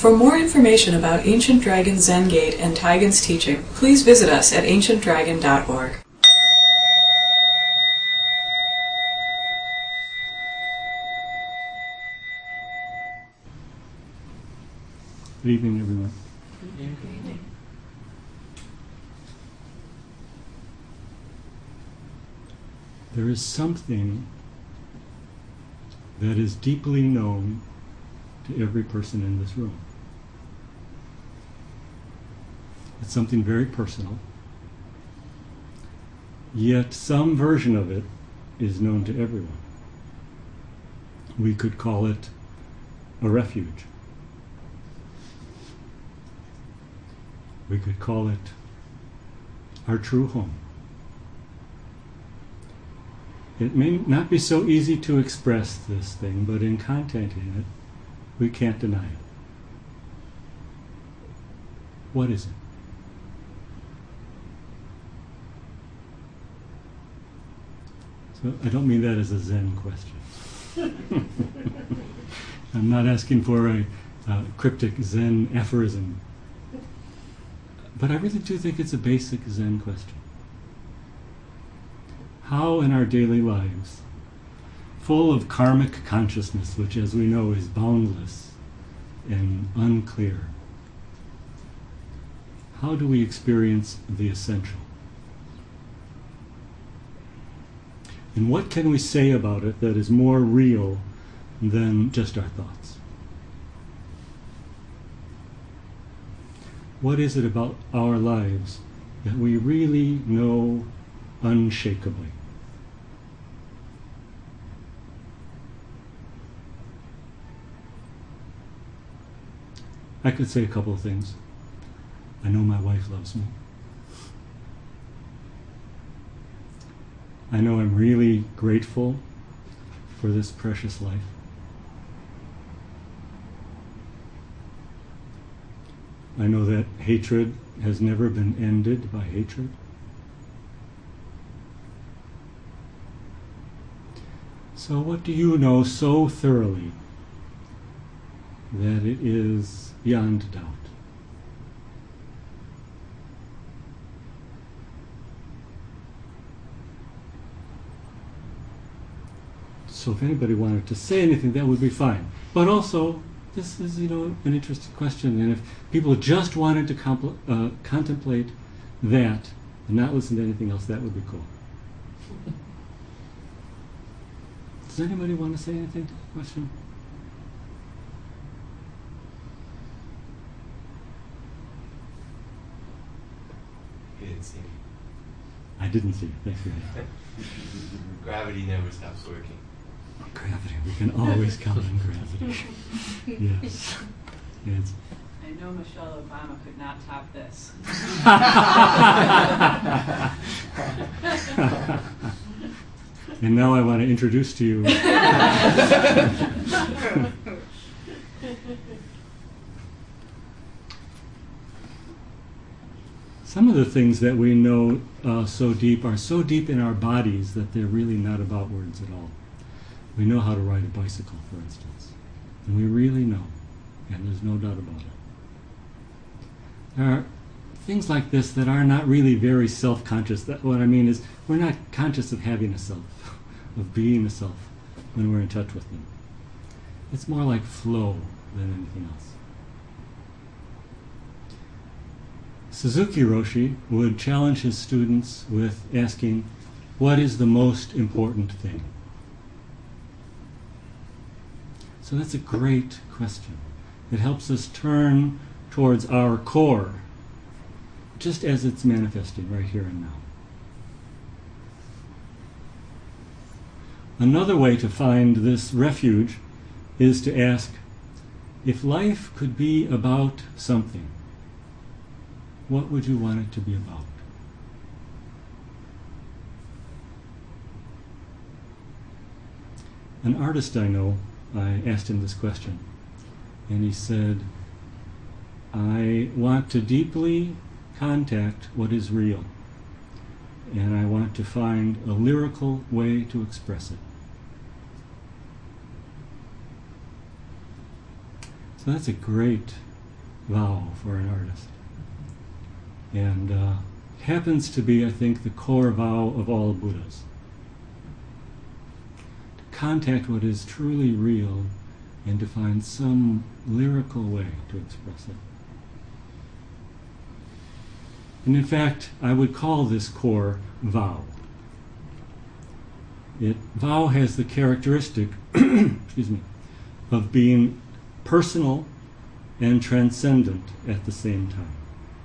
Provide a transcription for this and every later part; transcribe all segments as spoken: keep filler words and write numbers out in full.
For more information about Ancient Dragon Zen Gate and Taigen's teaching, please visit us at ancient dragon dot org. Good evening, everyone. Good evening. There is something that is deeply known to every person in this room. It's something very personal, yet some version of it is known to everyone. We could call it a refuge. We could call it our true home. It may not be so easy to express this thing, but in contacting it, we can't deny it. What is it? So I don't mean that as a Zen question. I'm not asking for a uh, cryptic Zen aphorism. But I really do think it's a basic Zen question. How in our daily lives, full of karmic consciousness, which as we know is boundless and unclear, how do we experience the essential? And what can we say about it that is more real than just our thoughts? What is it about our lives that we really know unshakably? I could say a couple of things. I know my wife loves me. I know I'm really grateful for this precious life. I know that hatred has never been ended by hatred. So what do you know so thoroughly that it is beyond doubt? So if anybody wanted to say anything, that would be fine. But also, this is, you know, an interesting question, and if people just wanted to compl- uh, contemplate that and not listen to anything else, that would be cool. Does anybody want to say anything to the question? You didn't see me. I didn't see you. Thanks for that. Gravity never stops working. Gravity. We can always count on gravity. Yes. Yes. I know Michelle Obama could not top this. And now I want to introduce to you some of the things that we know uh, so deep are so deep in our bodies that they're really not about words at all. We know how to ride a bicycle, for instance, and we really know, and there's no doubt about it. There are things like this that are not really very self-conscious. That, what I mean is, we're not conscious of having a self, of being a self, when we're in touch with them. It's more like flow than anything else. Suzuki Roshi would challenge his students with asking, what is the most important thing? So that's a great question. It helps us turn towards our core, just as it's manifesting right here and now. Another way to find this refuge is to ask, if life could be about something, what would you want it to be about? An artist I know, I asked him this question, and he said, I want to deeply contact what is real, and I want to find a lyrical way to express it. So that's a great vow for an artist. And uh, happens to be, I think, the core vow of all Buddhas. To contact what is truly real and to find some lyrical way to express it. And in fact, I would call this core vow. It, vow has the characteristic, excuse me, of being personal and transcendent at the same time.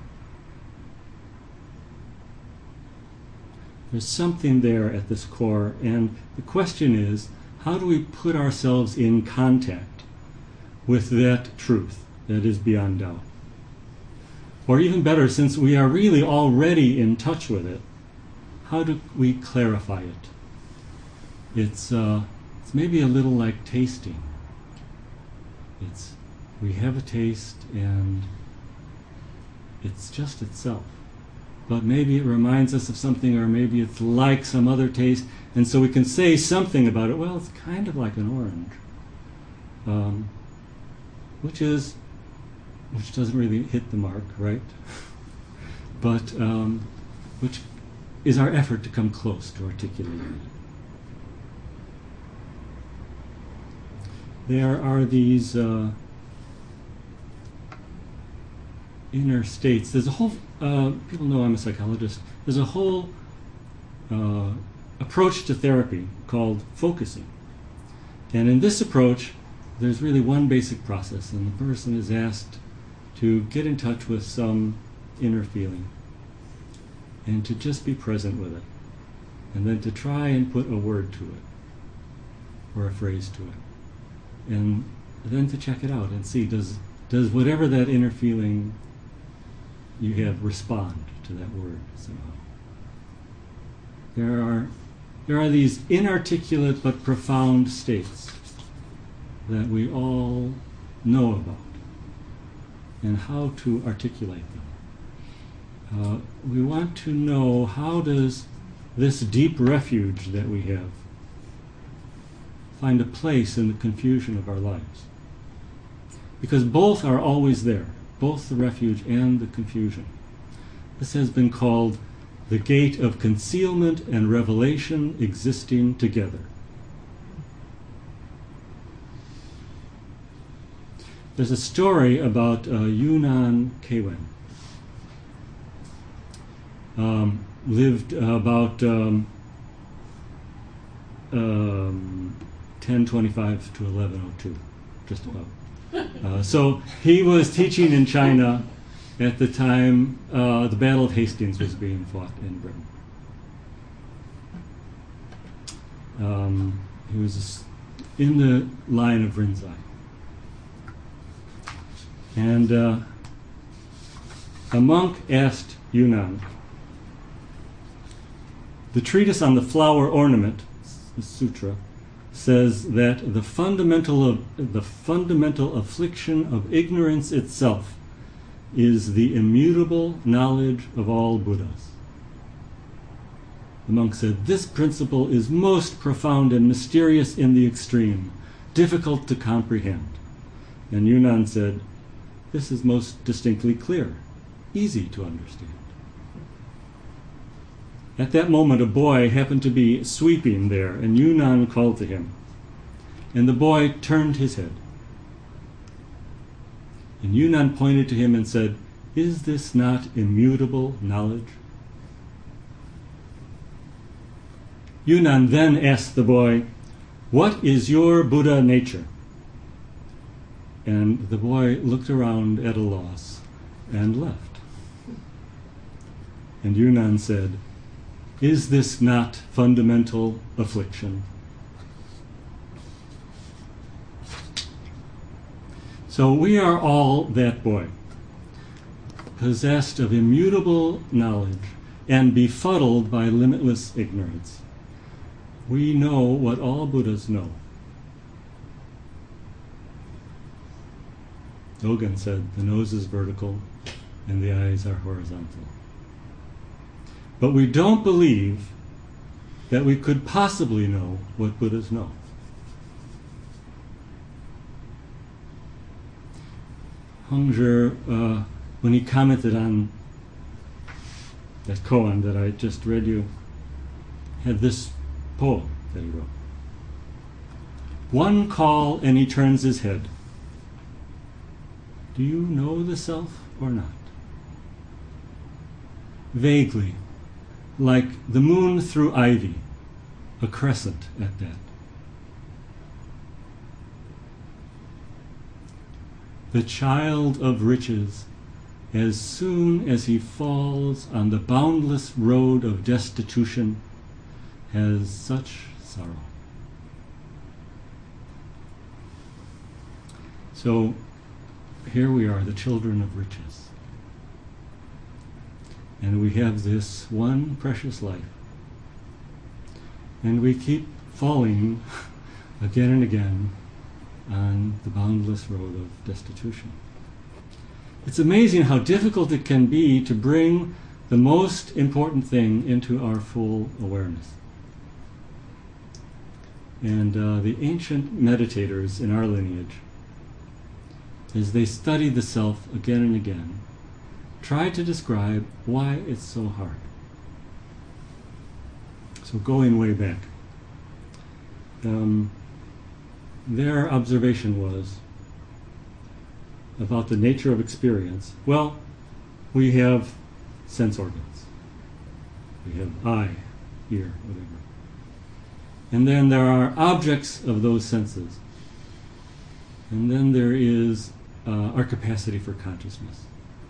There's something there at this core, and the question is, how do we put ourselves in contact with that truth that is beyond doubt? Or even better, since we are really already in touch with it, how do we clarify it? It's, uh, it's maybe a little like tasting. It's, we have a taste and it's just itself. But maybe it reminds us of something, or maybe it's like some other taste, and so we can say something about it. Well, it's kind of like an orange, um, which is, which doesn't really hit the mark, right? But um, which is our effort to come close to articulating it. There are these uh, inner states. There's a whole, uh, people know I'm a psychologist, there's a whole uh, approach to therapy called focusing. And in this approach, there's really one basic process, and the person is asked to get in touch with some inner feeling and to just be present with it, and then to try and put a word to it or a phrase to it, and then to check it out and see, does does whatever that inner feeling you have respond to that word somehow. There are there are these inarticulate but profound states that we all know about, and how to articulate them. Uh, we want to know, how does this deep refuge that we have find a place in the confusion of our lives? Because both are always there, both the refuge and the confusion. This has been called the gate of concealment and revelation existing together. There's a story about uh, Yunnan Keiwen. Um, lived uh, about um, um, ten twenty-five to eleven oh two, just about. Uh, so he was teaching in China at the time uh, the Battle of Hastings was being fought in Britain. Um, he was in the line of Rinzai. And uh, a monk asked Yunnan, the treatise on the flower ornament, the sutra, says that the fundamental of the fundamental affliction of ignorance itself is the immutable knowledge of all Buddhas. The monk said, this principle is most profound and mysterious in the extreme, difficult to comprehend. And Yunnan said, this is most distinctly clear, easy to understand. At that moment, a boy happened to be sweeping there, and Yunnan called to him. And the boy turned his head. And Yunnan pointed to him and said, is this not immutable knowledge? Yunnan then asked the boy, what is your Buddha nature? And the boy looked around at a loss and left. And Yunnan said, is this not fundamental affliction? So we are all that boy, possessed of immutable knowledge and befuddled by limitless ignorance. We know what all Buddhas know. Dogen said, the nose is vertical and the eyes are horizontal. But we don't believe that we could possibly know what Buddhas know. Hongzhi, uh, when he commented on that koan that I just read you, had this poem that he wrote. One call and he turns his head. Do you know the self or not? Vaguely, like the moon through ivy, a crescent at that. The child of riches, as soon as he falls on the boundless road of destitution, has such sorrow. So here we are, the children of riches. And we have this one precious life. And we keep falling again and again on the boundless road of destitution. It's amazing how difficult it can be to bring the most important thing into our full awareness. And uh, the ancient meditators in our lineage, as they studied the self again and again, try to describe why it's so hard. So going way back, um, their observation was about the nature of experience. Well, we have sense organs. We have eye, ear, whatever. And then there are objects of those senses. And then there is uh, our capacity for consciousness.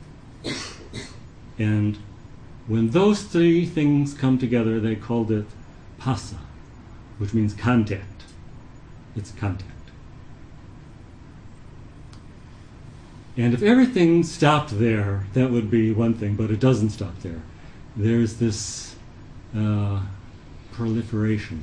And when those three things come together, they called it phassa, which means contact. It's contact. And if everything stopped there, that would be one thing, but it doesn't stop there. There's this uh, proliferation.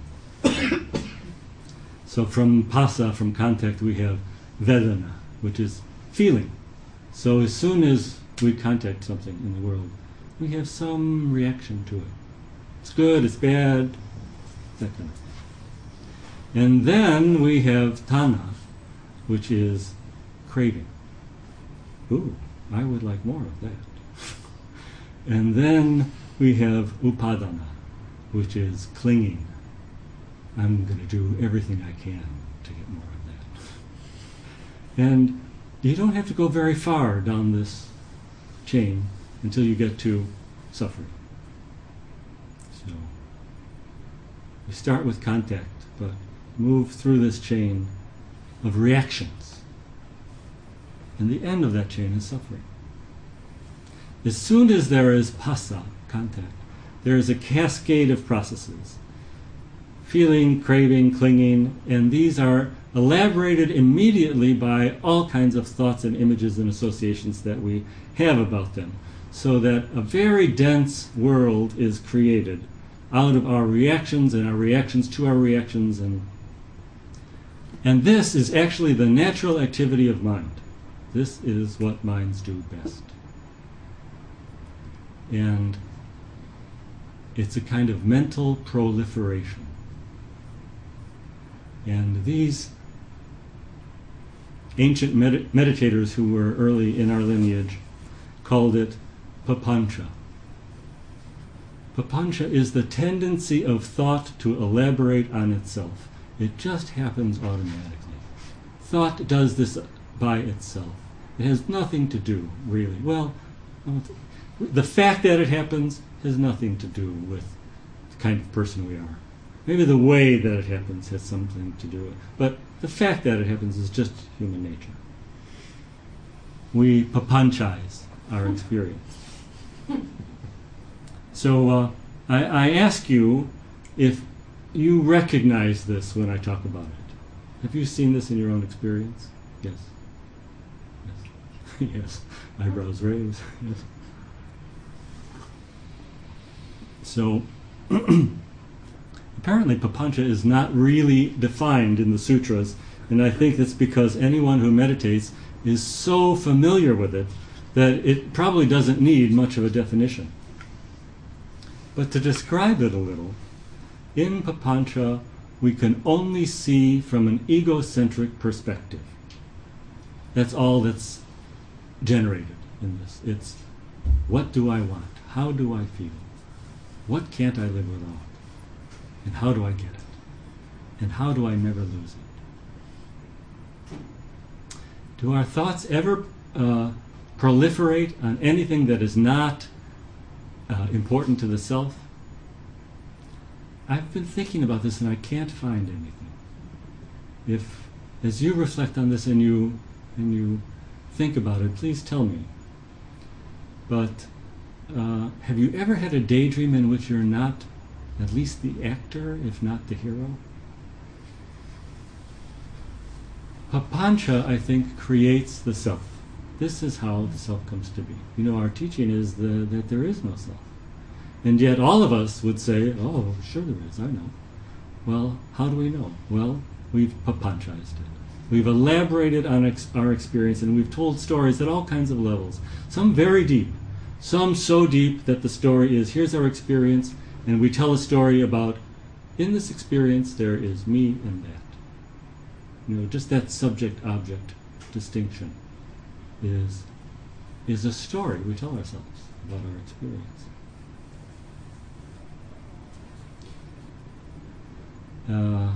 So from phassa, from contact, we have vedana, which is feeling. So as soon as we contact something in the world, we have some reaction to it. It's good, it's bad, that kind of thing. And then we have tanha, which is craving. Ooh, I would like more of that. And then we have upadana, which is clinging. I'm going to do everything I can to get more of that. And you don't have to go very far down this chain until you get to suffering. So we start with contact, but move through this chain of reactions. And the end of that chain is suffering. As soon as there is phassa, contact, there is a cascade of processes. Feeling, craving, clinging, and these are elaborated immediately by all kinds of thoughts and images and associations that we have about them, so that a very dense world is created out of our reactions and our reactions to our reactions. And, and this is actually the natural activity of mind. This is what minds do best. And it's a kind of mental proliferation. And these ancient med- meditators who were early in our lineage called it papancha. Papancha is the tendency of thought to elaborate on itself. It just happens automatically. Thought does this by itself. It has nothing to do, really. Well, the fact that it happens has nothing to do with the kind of person we are. Maybe the way that it happens has something to do with it. But the fact that it happens is just human nature. We papanchize our experience. So uh, I, I ask you if you recognize this when I talk about it. Have you seen this in your own experience? Yes. Yes. Yes. Eyebrows raised. Yes. So apparently papancha is not really defined in the sutras, and I think that's because anyone who meditates is so familiar with it that it probably doesn't need much of a definition. But to describe it a little, in papancha we can only see from an egocentric perspective. That's all that's generated in this. It's what do I want? How do I feel? What can't I live without? And how do I get it? And how do I never lose it? Do our thoughts ever uh, proliferate on anything that is not uh, important to the self? I've been thinking about this and I can't find anything. If, as you reflect on this and you and you think about it, please tell me. But uh, have you ever had a daydream in which you're not at least the actor, if not the hero? Papancha, I think, creates the self. This is how the self comes to be. You know, our teaching is the, that there is no self. And yet all of us would say, oh, sure there is, I know. Well, how do we know? Well, we've papanchized it. We've elaborated on ex- our experience, and we've told stories at all kinds of levels. Some very deep, some so deep that the story is, here's our experience, and we tell a story about, in this experience there is me and that. You know, just that subject-object distinction is, is a story we tell ourselves about our experience. Uh,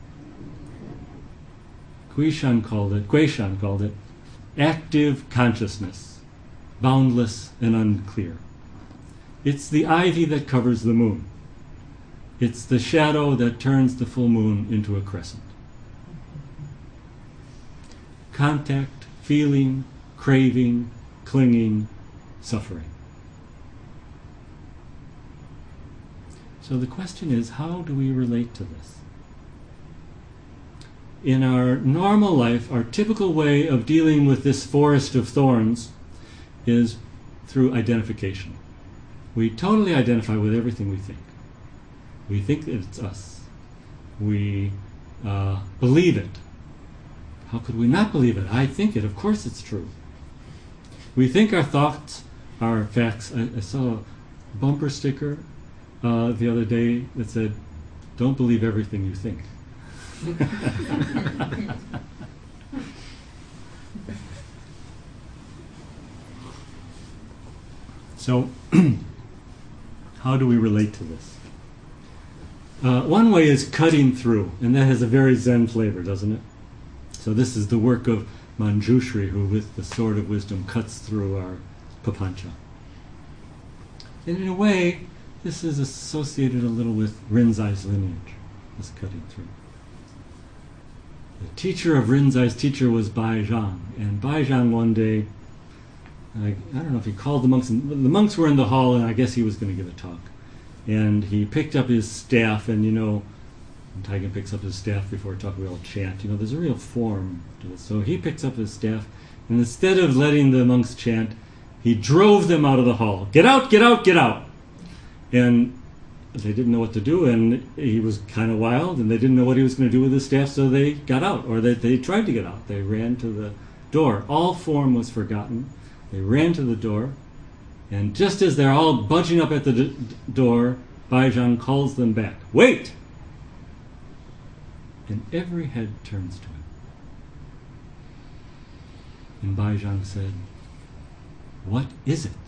Guishan called it, Guishan called it active consciousness, boundless and unclear. It's the ivy that covers the moon. It's the shadow that turns the full moon into a crescent. Contact, feeling, craving, clinging, suffering. So the question is, how do we relate to this? In our normal life, our typical way of dealing with this forest of thorns is through identification. We totally identify with everything we think. We think that it's us. We uh, believe it. How could we not believe it? I think it. Of course it's true. We think our thoughts are facts. I, I saw a bumper sticker uh, the other day that said, "Don't believe everything you think." So, how do we relate to this? Uh, one way is cutting through, and that has a very Zen flavor, doesn't it? So this is the work of Manjushri, who with the sword of wisdom cuts through our papancha. And in a way, this is associated a little with Rinzai's lineage, this cutting through. The teacher of Rinzai's teacher was Bai Zhang, and Bai Zhang one day, I, I don't know if he called the monks, and the monks were in the hall, and I guess he was going to give a talk. And he picked up his staff, and you know, when Taigen picks up his staff before a talk, we all chant. You know, there's a real form to it. So he picks up his staff, and instead of letting the monks chant, he drove them out of the hall. Get out, get out, get out! And they didn't know what to do, and he was kind of wild, and they didn't know what he was going to do with his staff, so they got out, or they, they tried to get out. They ran to the door. All form was forgotten. They ran to the door, and just as they're all budging up at the d- door, Bai Zhang calls them back. Wait! And every head turns to him. And Bai Zhang said, "What is it?"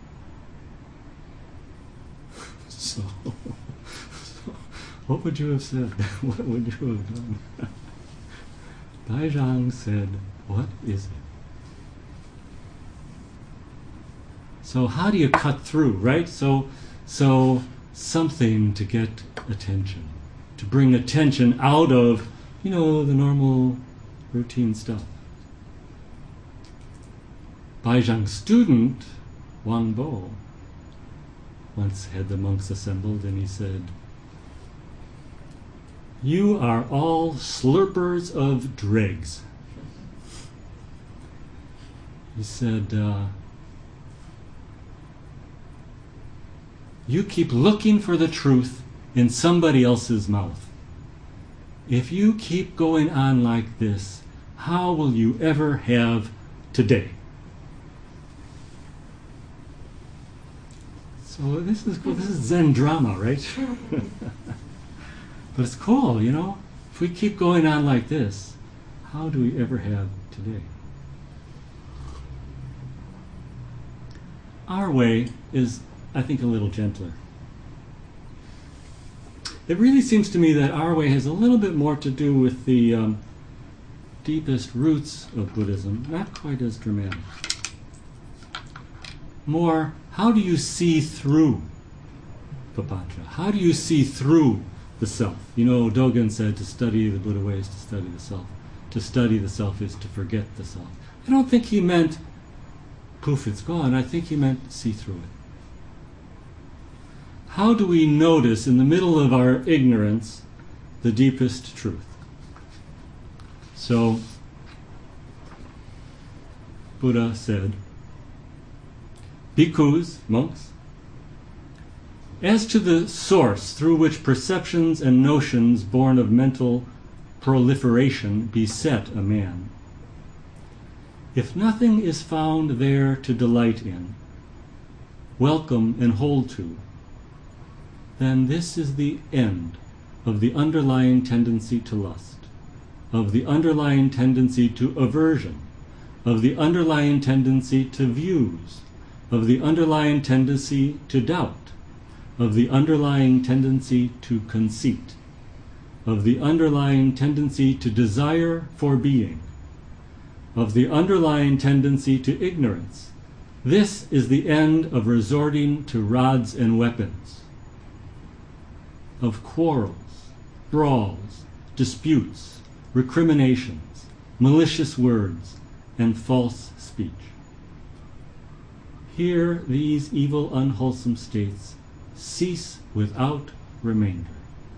so, so, what would you have said? What would you have done? Bai Zhang said, "What is it?" So how do you cut through, right? So, so something to get attention, to bring attention out of, you know, the normal routine stuff. Bai Zhang's student, Wang Bo, once had the monks assembled, and he said, "You are all slurpers of dregs." He said, uh, "You keep looking for the truth in somebody else's mouth. If you keep going on like this, how will you ever have today?" So this is cool. This is Zen drama, right? But it's cool, you know? If we keep going on like this, how do we ever have today? our way is, I think, a little gentler. It really seems to me that our way has a little bit more to do with the um, deepest roots of Buddhism, not quite as dramatic. More, how do you see through papancha? How do you see through the self? You know, Dogen said to study the Buddha way is to study the self. To study the self is to forget the self. I don't think he meant, poof, it's gone. I think he meant see through it. How do we notice in the middle of our ignorance the deepest truth? So, Buddha said, bhikkhus, monks, as to the source through which perceptions and notions born of mental proliferation beset a man, if nothing is found there to delight in, welcome and hold to, then this is the end of the underlying tendency to lust, of the underlying tendency to aversion, of the underlying tendency to views, of the underlying tendency to doubt, of the underlying tendency to conceit, of the underlying tendency to desire for being, of the underlying tendency to ignorance. This is the end of resorting to rods and weapons, of quarrels, brawls, disputes, recriminations, malicious words, and false speech. Here these evil, unwholesome states cease without remainder.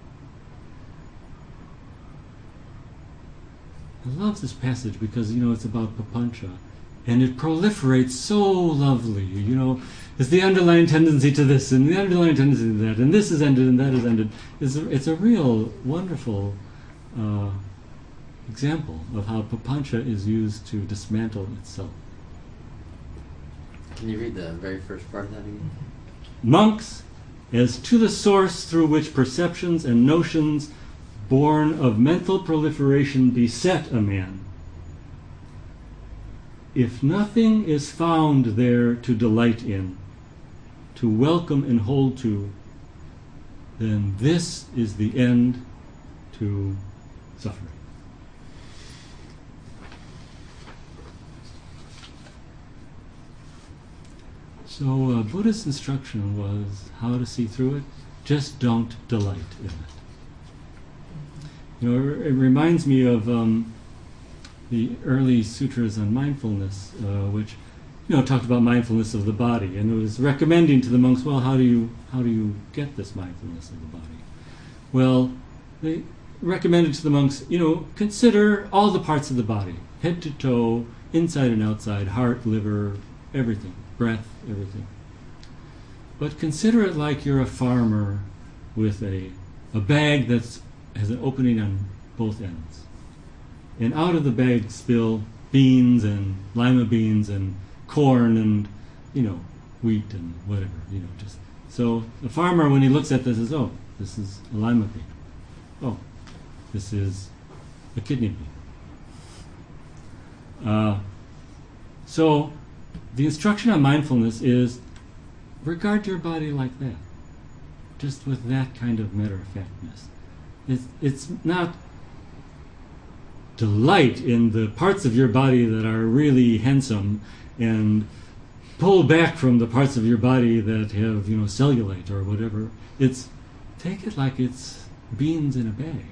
I love this passage because, you know, it's about papancha, and it proliferates so lovely. You know, it's the underlying tendency to this, and the underlying tendency to that, and this is ended, and that is ended. It's a, it's a real wonderful uh, example of how papancha is used to dismantle itself. Can you read the very first part of that again? Monks, as to the source through which perceptions and notions born of mental proliferation beset a man, if nothing is found there to delight in, to welcome and hold to, then this is the end to suffering. So uh, Buddha's instruction was how to see through it. Just don't delight in it. You know, it, it reminds me of um, the early sutras on mindfulness, uh, which, you know, talked about mindfulness of the body, and it was recommending to the monks, well, how do you how do you get this mindfulness of the body? Well, they recommended to the monks, you know, consider all the parts of the body, head to toe, inside and outside, heart, liver, everything, breath, everything. But consider it like you're a farmer with a a bag that's has an opening on both ends. And out of the bag spill beans and lima beans and corn and, you know, wheat and whatever, you know, just. So the farmer, when he looks at this, says, oh, this is a lima bean. Oh, this is a kidney bean. Uh, so the instruction on mindfulness is regard your body like that, just with that kind of matter-of-factness. It's, it's not delight in the parts of your body that are really handsome and pull back from the parts of your body that have, you know, cellulite or whatever. It's take it like it's beans in a bag.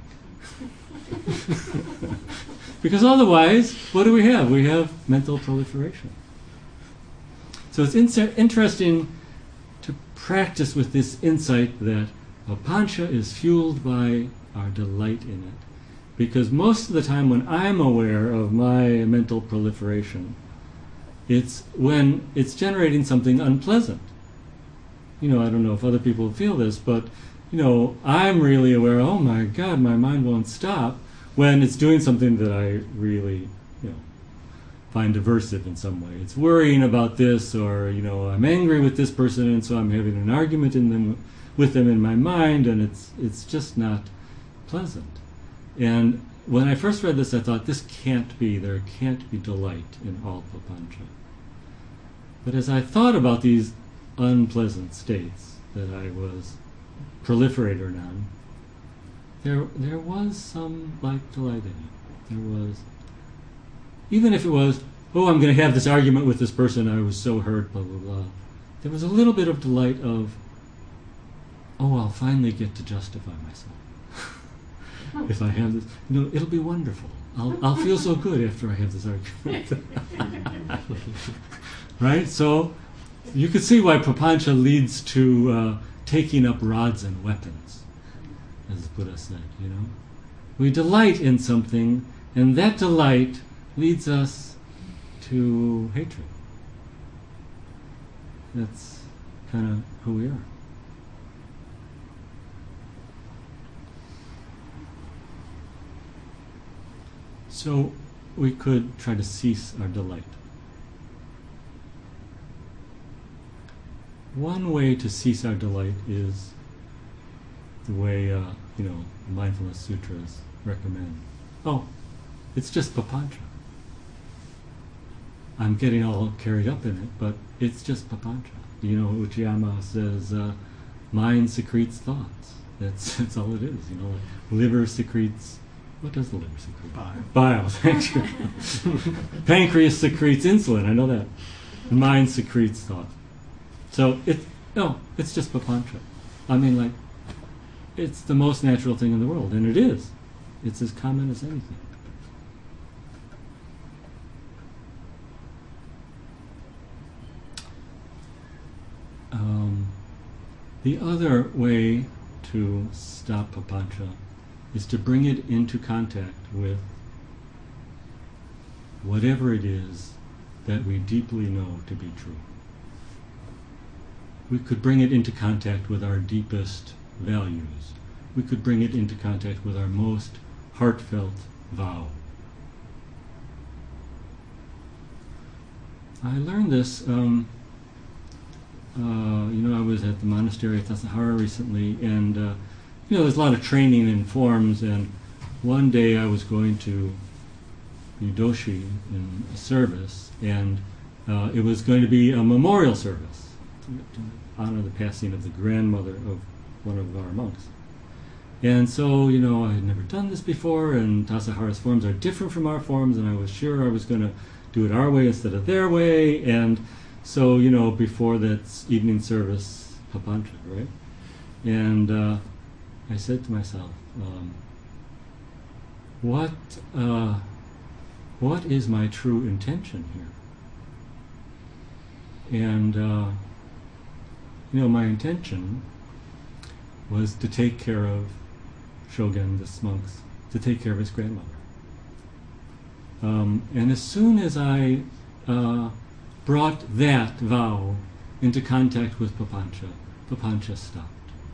Because otherwise, what do we have? We have mental proliferation. So it's in- interesting to practice with this insight that papancha is fueled by our delight in it. Because most of the time when I'm aware of my mental proliferation, it's when it's generating something unpleasant. You know, I don't know if other people feel this, but, you know, I'm really aware, oh my God, my mind won't stop, when it's doing something that I really, you know, find aversive in some way. It's worrying about this, or, you know, I'm angry with this person, and so I'm having an argument in them, with them in my mind, and it's it's just not pleasant. And when I first read this, I thought, this can't be, there can't be delight in all papancha. But as I thought about these unpleasant states that I was proliferator on, there there was some like delight in it. There was, even if it was, oh, I'm going to have this argument with this person, I was so hurt, blah, blah, blah. There was a little bit of delight of, oh, I'll finally get to justify myself. If I have this, you know, it'll be wonderful. I'll, I'll feel so good after I have this argument. Right? So you could see why papancha leads to uh, taking up rods and weapons, as Buddha said, you know. We delight in something, and that delight leads us to hatred. That's kind of who we are. So we could try to cease our delight. One way to cease our delight is the way, uh, you know, mindfulness sutras recommend. Oh, it's just papancha. I'm getting all carried up in it, but it's just papancha. You know, Uchiyama says, uh, mind secretes thoughts. That's that's all it is. You know, like liver secretes. What does the liver secrete? Bile. Bile. Thank you. Pancreas secretes insulin. I know that. The mind secretes thought. So it no, it's just papancha. I mean, like, it's the most natural thing in the world, and it is. It's as common as anything. Um, the other way to stop papancha is to bring it into contact with whatever it is that we deeply know to be true. We could bring it into contact with our deepest values. We could bring it into contact with our most heartfelt vow. I learned this, um, uh, you know, I was at the monastery at Tassajara recently, and uh, you know, there's a lot of training in forms, and one day I was going to Yudoshi in a service, and uh, it was going to be a memorial service to honor the passing of the grandmother of one of our monks. And so, you know, I had never done this before, and Tassajara's forms are different from our forms, and I was sure I was going to do it our way instead of their way, and so, you know, before that evening service, papancha, right? And uh, I said to myself, um, what, uh, what is my true intention here? And, uh, you know, my intention was to take care of Shogun, this monk's, to take care of his grandmother. Um, and as soon as I uh, brought that vow into contact with papancha, papancha stopped.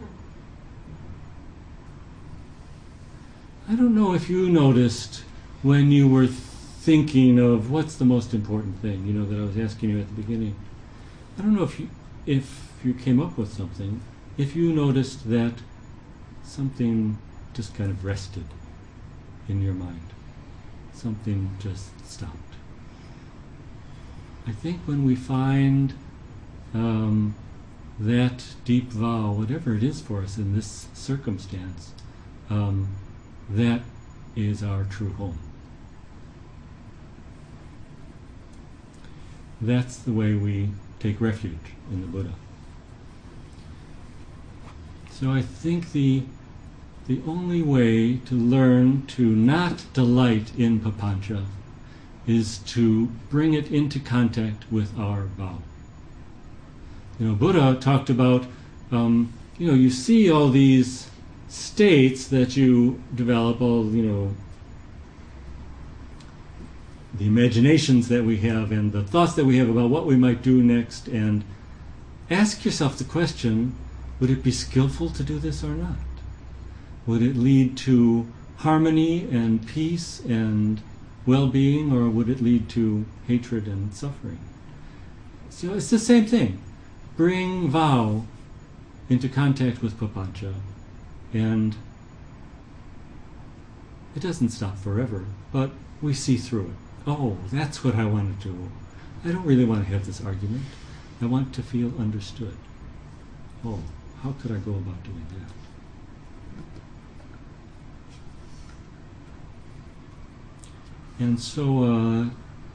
I don't know if you noticed when you were thinking of what's the most important thing, you know, that I was asking you at the beginning. I don't know if you, if you came up with something, if you noticed that something just kind of rested in your mind. Something just stopped. I think when we find um, that deep vow, whatever it is for us in this circumstance, um, that is our true home. That's the way we take refuge in the Buddha. So I think the the only way to learn to not delight in papancha is to bring it into contact with our vow. You know, Buddha talked about, um, you know, you see all these states that you develop, all, you know, the imaginations that we have and the thoughts that we have about what we might do next, and ask yourself the question, would it be skillful to do this or not? Would it lead to harmony and peace and well-being, or would it lead to hatred and suffering? So it's the same thing. Bring vow into contact with papancha, and it doesn't stop forever, but we see through it. Oh, that's what I want to do. I don't really want to have this argument. I want to feel understood. Oh, how could I go about doing that? And so uh,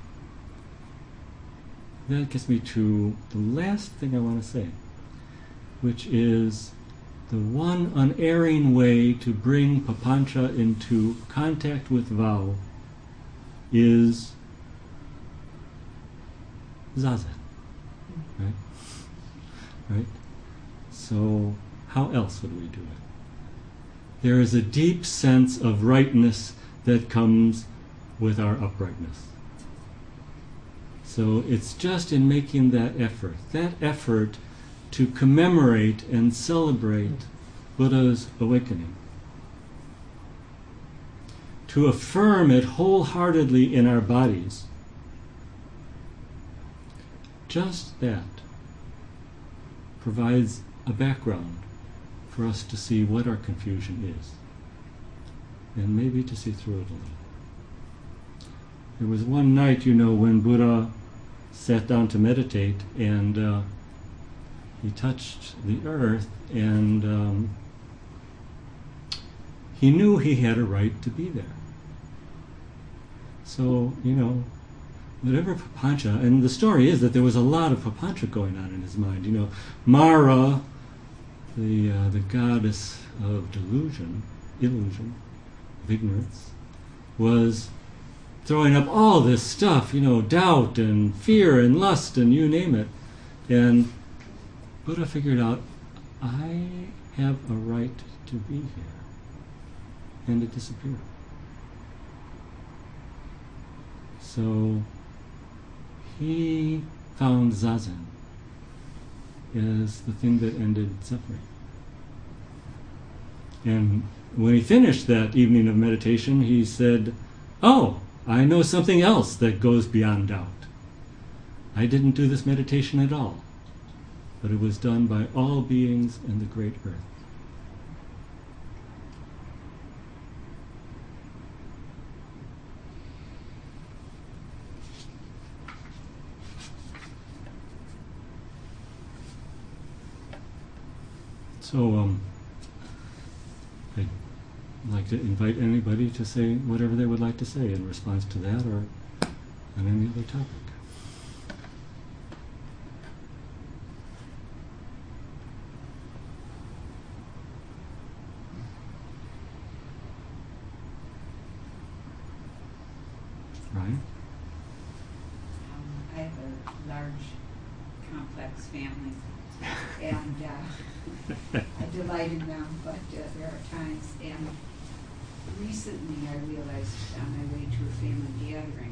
that gets me to the last thing I want to say, which is the one unerring way to bring Papancha into contact with Vau is Zazen. Right? Right? So how else would we do it? There is a deep sense of rightness that comes with our uprightness. So it's just in making that effort, that effort to commemorate and celebrate Buddha's awakening, to affirm it wholeheartedly in our bodies. Just that provides a background for us to see what our confusion is, and maybe to see through it a little. There was one night, you know, when Buddha sat down to meditate, and uh, he touched the earth, and um, he knew he had a right to be there. So, you know, whatever Papancha, and the story is that there was a lot of Papancha going on in his mind. You know, Mara, the uh, the goddess of delusion, illusion, of ignorance, was throwing up all this stuff, you know, doubt and fear and lust and you name it. And Buddha figured out, I have a right to be here. And it disappeared. So he found Zazen as the thing that ended suffering. And when he finished that evening of meditation, he said, oh, I know something else that goes beyond doubt. I didn't do this meditation at all, but it was done by all beings in the great earth. So, um, I'd like to invite anybody to say whatever they would like to say in response to that or on any other topic. Ryan? Um, I have a large, complex family, and uh, I delight in them, but uh, there are times, and recently I realized on my way to a family gathering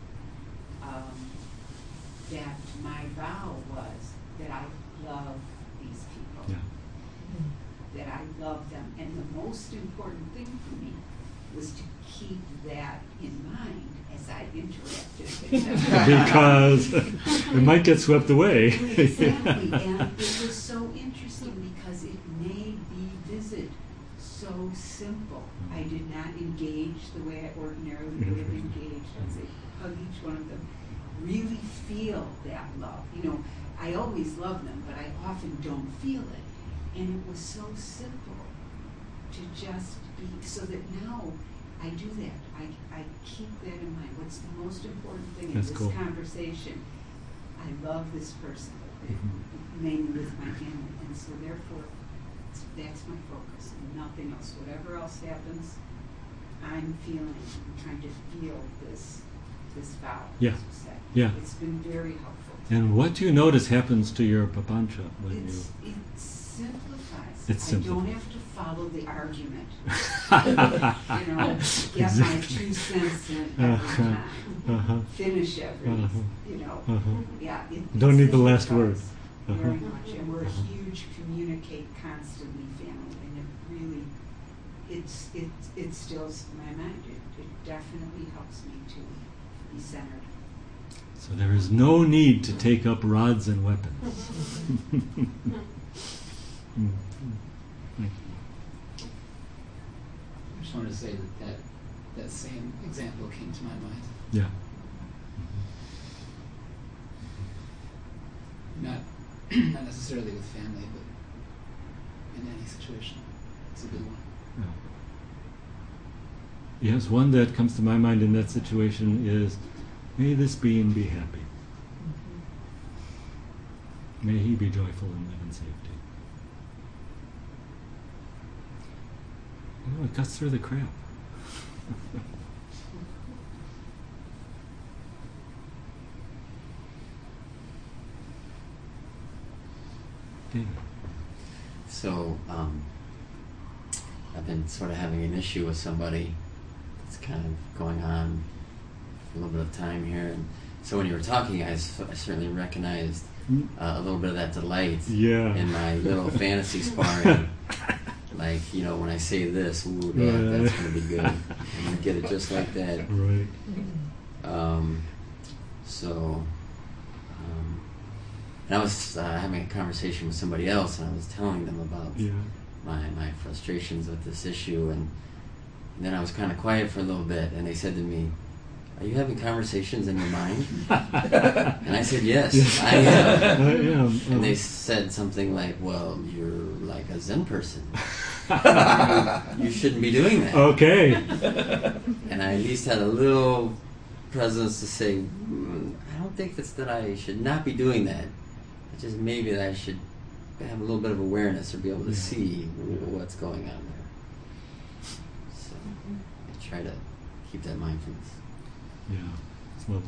um, that my vow was that I love these people, Yeah. that I love them, and the most important thing for me was to keep that in mind as I interacted with them. Because it might get swept away. Exactly, and it was so interesting because it made the visit so simple. I did not engage the way I ordinarily would have engaged. I'd say, hug each one of them, really feel that love. You know, I always love them, but I often don't feel it. And it was so simple to just be, so that now I do that. I, I keep that in mind. What's the most important thing in That's this cool. conversation? I love this person, Mm-hmm. mainly with my family, and so therefore, it's- that's my focus, and nothing else. Whatever else happens, I'm feeling, I'm trying to feel this, this vow. Yeah. as you said. Yeah. It's been very helpful. And what do you notice happens to your papancha when It's, it simplifies. It I simplifies. don't have to follow the argument. You know, get my two cents in every Uh-huh. time. Uh-huh. Finish every, Uh-huh. you know, Uh-huh. yeah. It, it Don't need the last simplifies word. Very Uh-huh. much, and we're a Uh-huh. huge communicate constantly family, and it really, it's, it, it stills my mind. It, it definitely helps me to be centered. So there is no need to take up rods and weapons. Mm. Thank you. I just wanted to say that that, that same example came to my mind. Yeah. not necessarily with family, but in any situation. It's a good one. Yeah. Yes, one that comes to my mind in that situation is, may this being be happy. May he be joyful and live in safety. You know, it cuts through the crap. David. So, um, I've been sort of having an issue with somebody that's kind of going on for a little bit of time here. And so when you were talking, I, s- I certainly recognized uh, a little bit of that delight Yeah. in my little fantasy sparring. Like, you know, when I say this, ooh, that, Yeah. that's going to be good. I'm going to get it just like that. Right. Um, so, um, and I was uh, having a conversation with somebody else, and I was telling them about Yeah. my, my frustrations with this issue, and, and then I was kind of quiet for a little bit, and they said to me, "Are you having conversations in your mind?" And I said, "Yes, I am." I am. And they uh, said something like, "Well, you're like a Zen person. You shouldn't be doing that." Okay. And I at least had a little presence to say, mm, I don't think it's that I should not be doing that. It's just maybe that I should have a little bit of awareness or be able to Yeah. see what's going on there. So I try to keep that mindfulness. Yeah, it's lovely.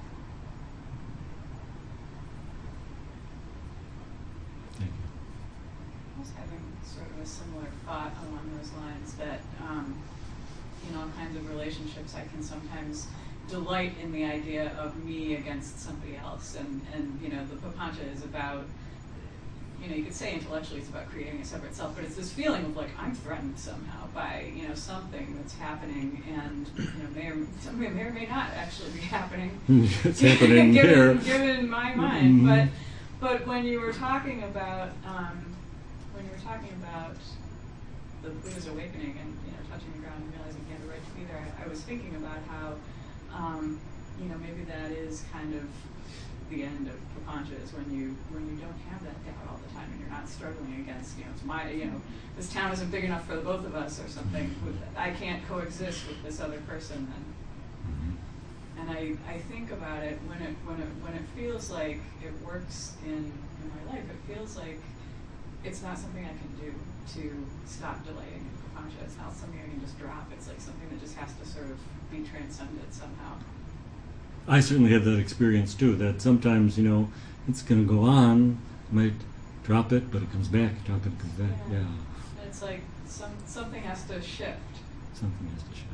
Thank you. I was having sort of a similar thought along those lines that, um, in all kinds of relationships, I can sometimes delight in the idea of me against somebody else. And, and you know, the Papancha is about, you know, you could say intellectually it's about creating a separate self, but it's this feeling of like, I'm threatened somehow by, you know, something that's happening, and, you know, may or, something may or may not actually be happening. It's happening given, here. given my mind. Mhm. But but when you were talking about um, when you were talking about the Buddha's awakening and, you know, touching the ground and realizing he had the right to be there, I, I was thinking about how um, you know, maybe that is kind of the end of Papancha, is when you when you don't have that doubt all the time and you're not struggling against, you know, it's my, you know, this town isn't big enough for the both of us or something. With, I can't coexist with this other person. And Mhm. and I, I think about it when it when it when it feels like it works in, in my life. It feels like it's not something I can do to stop delaying in Papancha. It's not something I can just drop. It's like something that just has to sort of be transcended somehow. I certainly have that experience too, that sometimes, you know, it's going to go on, might drop it, but it comes back, drop it, it comes back, Yeah. yeah. And it's like some something has to shift. Something has to shift.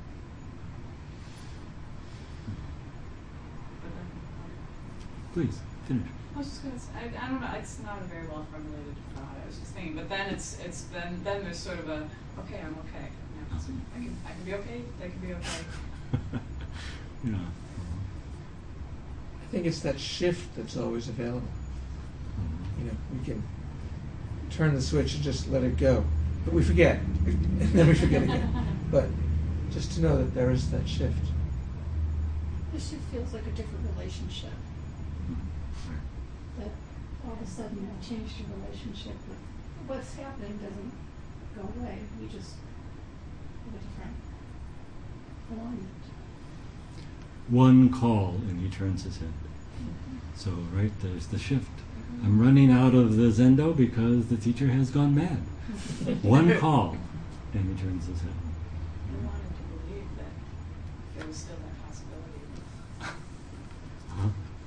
But then, Please, finish. I was just gonna say, I, I don't know, it's not a very well formulated thought, I was just thinking, but then it's, it's, then, then there's sort of a, okay, I'm okay. You know, so I can, I can be okay, they can be okay. Yeah. I think it's that shift that's always available. You know, we can turn the switch and just let it go, but we forget, and then we forget again. But just to know that there is that shift. This just feels like a different relationship. That all of a sudden you changed your relationship, but what's happening doesn't go away. We just have a different alignment. One call and he turns his head. So, right, there's the shift. I'm running out of the Zendo because the teacher has gone mad. One call and he turns his head. I wanted to believe that there was still that possibility. Huh?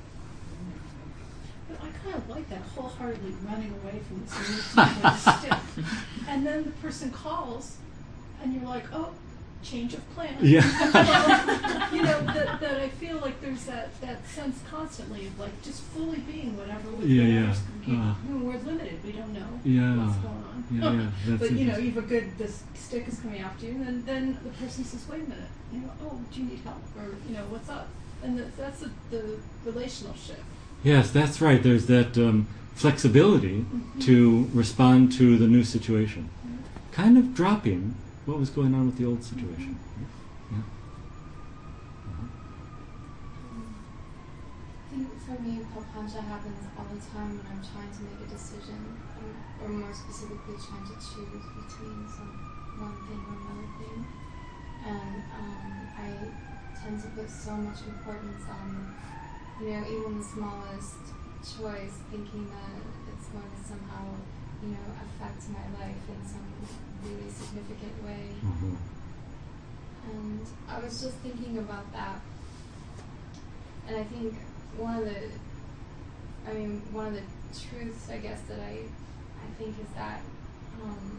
But I kind of like that wholeheartedly running away from this new teacher stick. And then the person calls and you're like, oh, change of plan. Yeah. You know, that, that I feel like there's that, that sense constantly of like just fully being whatever we Yeah, want. yeah. You know, Uh, I mean, we're limited, we don't know Yeah. what's going on. Yeah, yeah, that's But you know, interesting. you've a good, this stick is coming after you, and then, then the person says, wait a minute, you know, oh, do you need help? Or, you know, what's up? And that's, that's the, the relational shift. Yes, that's right. There's that um, flexibility Mhm. to respond to the new situation. Mhm. Kind of dropping what was going on with the old situation. Yeah. Uh-huh. And it's for me, papancha happens all the time when I'm trying to make a decision, or, or more specifically, trying to choose between some one thing or another thing. And um, I tend to put so much importance on, you know, even the smallest choice, thinking that it's going to somehow, you know, affect my life in some really significant way. Mm-hmm. And I was just thinking about that. And I think one of the, I mean, one of the truths, I guess, that I, I think is that um,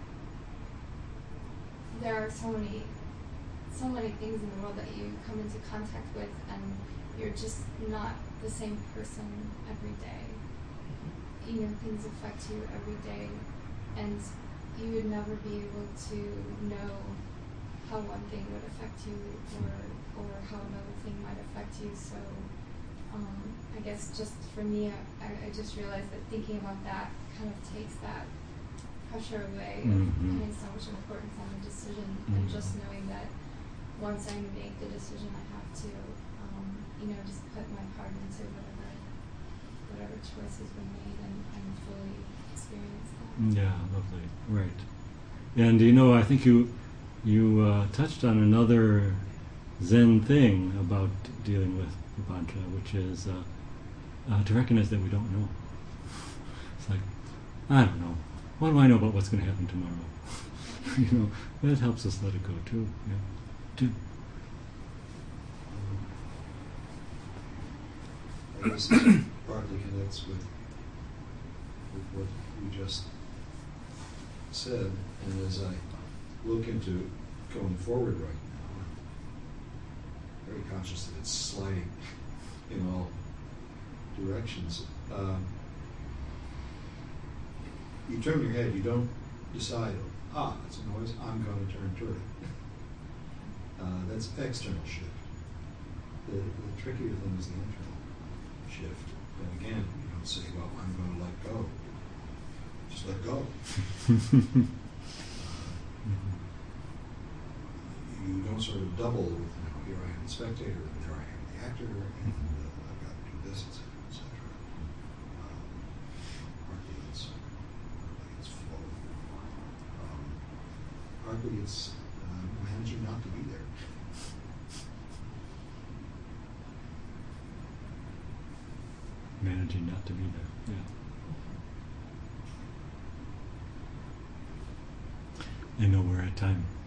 there are so many, so many things in the world that you come into contact with, and you're just not the same person every day. You know, things affect you every day, and you would never be able to know how one thing would affect you, or or how another thing might affect you. So um, I guess just for me, I, I just realized that thinking about that kind of takes that pressure away of Mm-hmm. putting so much importance on the decision, Mm-hmm. and just knowing that once I make the decision, I have to, um, you know, just put my heart into whatever whatever choice has been made, and, and fully experience that. Yeah, lovely. Right. And you know, I think you you uh, touched on another Zen thing about dealing with papancha, which is uh, uh, to recognize that we don't know. It's like, I don't know. What do I know about what's going to happen tomorrow? You know, that helps us let it go too. Yeah. Too. I guess this partly connects with with what you just said, and as I look into going forward right now, I'm very conscious that it's sliding in all directions. Um, you turn your head, you don't decide, ah, that's a noise, I'm going to turn toward it. Uh, that's external shift. The, the trickier thing is the internal shift. And again, you don't say, well, I'm going to let go. Just let go. uh, you don't sort of double with, you know, here I am the spectator, and there I am the actor, and uh, I've got to do this, et cetera, et cetera. Um, partly it's, partly it's flow. Um, partly it's uh, managing not to be there. Managing not to be there. Yeah. I know we're at time.